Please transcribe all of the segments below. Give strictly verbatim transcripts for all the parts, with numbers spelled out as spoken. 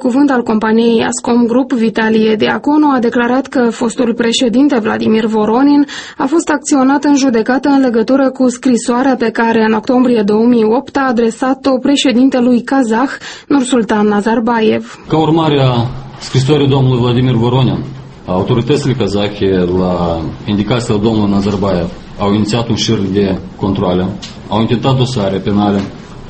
cuvânt al companiei Ascom Group, Vitalie Diaconu, a declarat că fostul președinte Vladimir Voronin a fost acționat în judecată în legătură cu scrisoarea pe care în octombrie două mii opt a adresat-o președintelui kazah Nursultan Nazarbayev. Ca urmare a scrisorii domnului Vladimir Voronin, autoritățile kazahe, la indicațiile domnului Nazarbayev, au inițiat un șir de controle, au intentat dosare penale,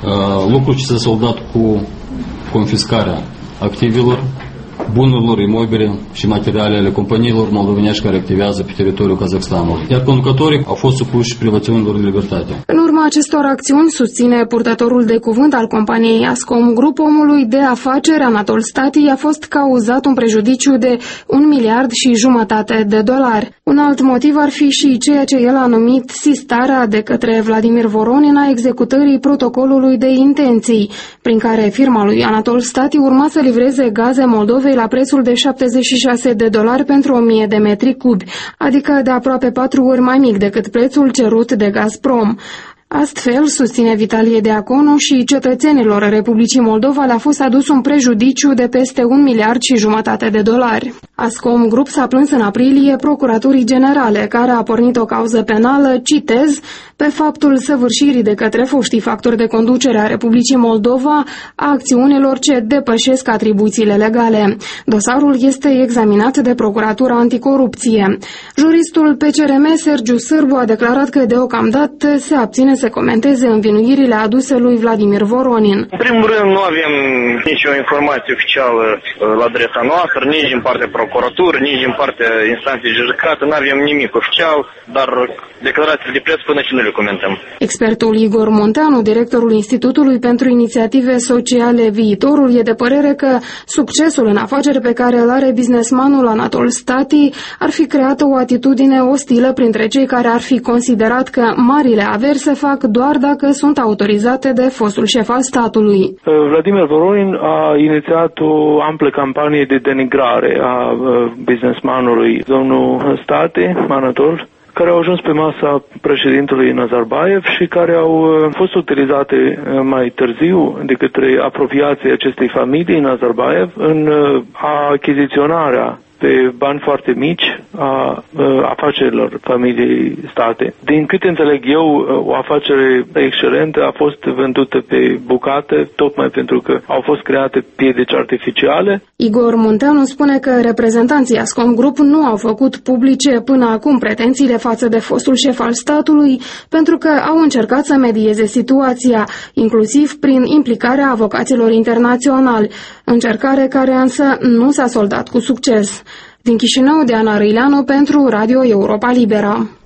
lucru ce s-a soldat cu confiscarea activelor, bunurilor imobile și materiale ale companiilor moldovenești care activează pe teritoriul Kazahstanului. Iar conducătorii au fost supuși privațiunilor de libertate. În urma acestor acțiuni, susține purtătorul de cuvânt al companiei Ascom Group, omului de afaceri Anatol Stati a fost cauzat un prejudiciu de un miliard și jumătate de dolari. Un alt motiv ar fi și ceea ce el a numit sistarea de către Vladimir Voronin a executării protocolului de intenții, prin care firma lui Anatol Stati urma să livreze gaze Moldovei la prețul de șaptezeci și șase de dolari pentru o mie de metri cubi, adică de aproape patru ori mai mic decât prețul cerut de Gazprom. Astfel, susține Vitalie Diaconu, și cetățenilor Republicii Moldova le-a fost adus un prejudiciu de peste un miliard și jumătate de dolari. Ascom Group s-a plâns în aprilie Procuraturii Generale, care a pornit o cauză penală, citez, pe faptul săvârșirii de către foștii factori de conducere a Republicii Moldova a acțiunilor ce depășesc atribuțiile legale. Dosarul este examinat de Procuratura Anticorupție. Juristul P C R M, Sergiu Sârbu, a declarat că deocamdată se abține să comenteze învinuirile aduse lui Vladimir Voronin. În primul rând, nu avem nicio informație oficială la adresa noastră, nici din partea procuraturii, nici din partea instanței judecată, nu avem nimic oficial, dar declarațiile de preț până și nu le comentăm. Expertul Igor Munteanu, directorul Institutului pentru Inițiative Sociale Viitorul, e de părere că succesul în afaceri pe care îl are businessmanul Anatol Stati ar fi creat o atitudine ostilă printre cei care ar fi considerat că marile averi se fac doar dacă sunt autorizate de fostul șef al statului. Vladimir Voronin a inițiat o amplă campanie de denigrare a businessmanului domnul Stati, Anatol, care au ajuns pe masa președintelui Nazarbayev și care au fost utilizate mai târziu de către apropiații acestei familii Nazarbayev în achiziționarea pe bani foarte mici a afacerilor familiei State. Din cât înțeleg eu, o afacere excelentă a fost vândută pe bucate, tocmai pentru că au fost create piedici artificiale. Igor Munteanu spune că reprezentanții Ascom Group nu au făcut publice până acum pretențiile față de fostul șef al statului, pentru că au încercat să medieze situația, inclusiv prin implicarea avocaților internaționali, încercare care însă nu s-a soldat cu succes. Din Chișinău, Diana Răileanu pentru Radio Europa Liberă.